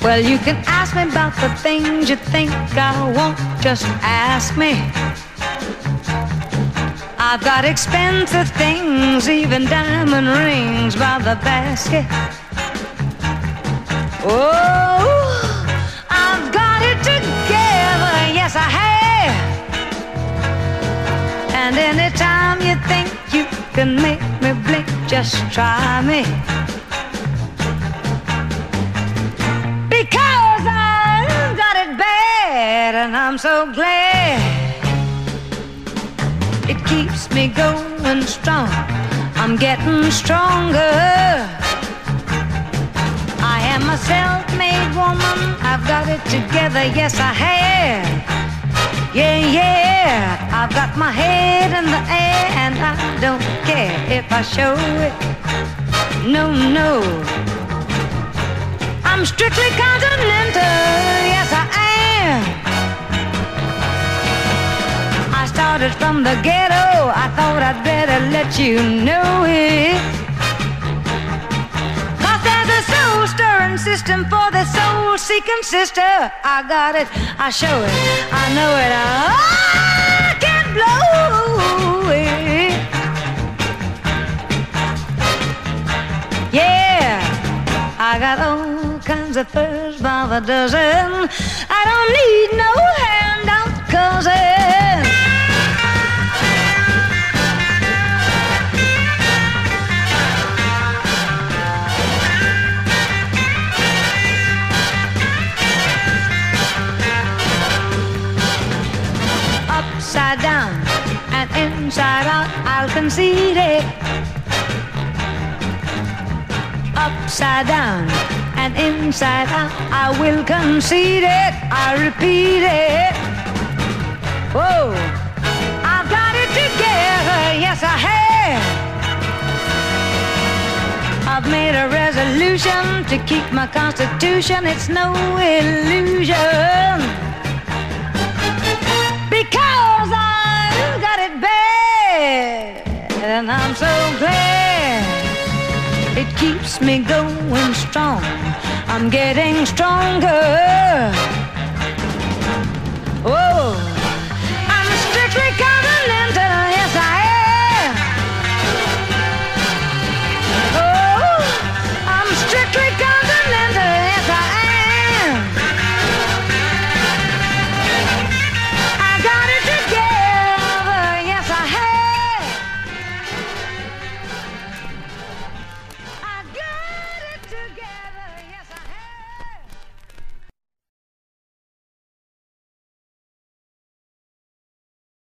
Well, you can ask me about the things you think I won't. Just ask me. I've got expensive things, even diamond rings by the basket. Oh, I've got it together, yes I have. And anytime you think you can make me blink, just try me. Because I've got it bad, and I'm so glad. It keeps me going strong. I'm getting stronger. I am a self-made woman. I've got it together, yes I have. Yeah, yeah. I've got my head in the air, and I don't care if I show it. No, no. I'm strictly continental, yes I am. I started from the ghetto. I thought I'd better let you know it. 'Cause there's a soul-stirring system for the soul-seeking sister. I got it, I show it, I know it, I can blow it. Yeah, I got all kinds of furs by the dozen. I don't need no handout cousin. Upside down and inside out, I'll concede it. Upside down and inside out, I will concede it. I repeat it. Whoa, I've got it together, yes I have. I've made a resolution to keep my constitution. It's no illusion. Because I've got it bad, and I'm so glad. It keeps me going strong. I'm getting stronger.